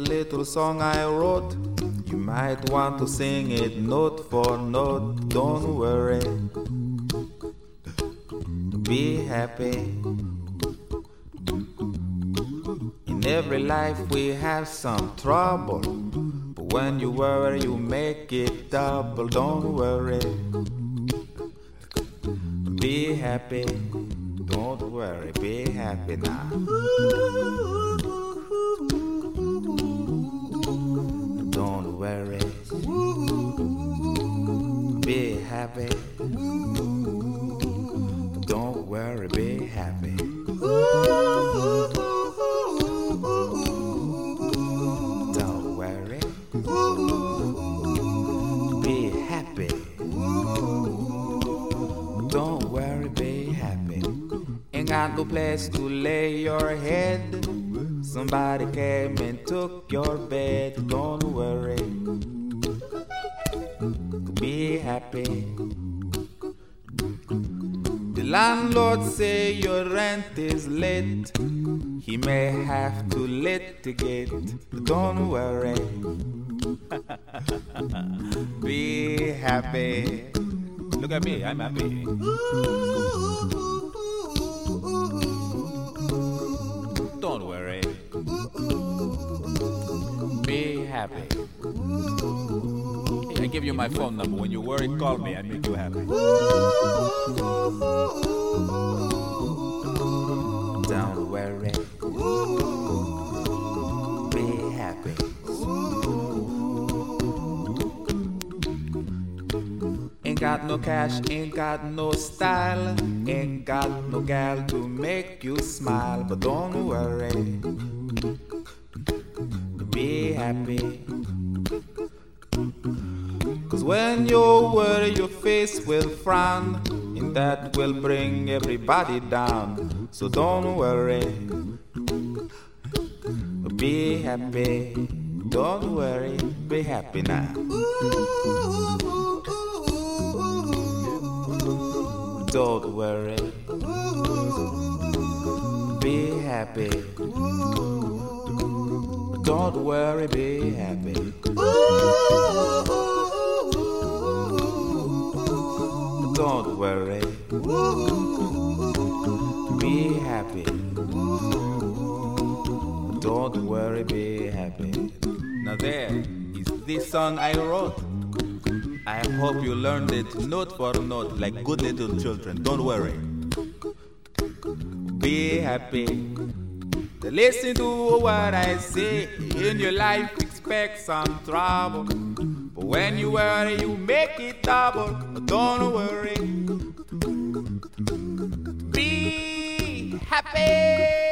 little song I wrote. You might want to sing it note for note. Don't worry, be happy. In every life we have some trouble, but when you worry you make it double. Don't worry, be happy. Don't worry, be happy now. Don't worry, be happy. Don't worry, be happy. Don't worry, be happy. Don't worry, be happy. Ain't got no place to lay your head. Somebody came and took your bed. Don't worry, be happy. The landlord say your rent is late. He may have to litigate. Don't worry, be happy. Look at me, I'm happy. Don't worry, be happy. I give you my phone number. When you worry, call me. I make you happy. Don't worry, be happy. Ain't got no cash, ain't got no style, ain't got no gal to make you smile. But don't worry, be happy. 'Cause when you worry your face will frown, and that will bring everybody down. So don't worry, be happy. Don't worry, be happy now. Don't worry, be happy. Don't worry, be happy. Don't worry, be happy. Don't worry, be happy. Now there is this song I wrote. I hope you learned it note for note like good little children. Don't worry, be happy. Listen to what I say. In your life expect some trouble, but when you worry you make it double. Don't worry, be happy.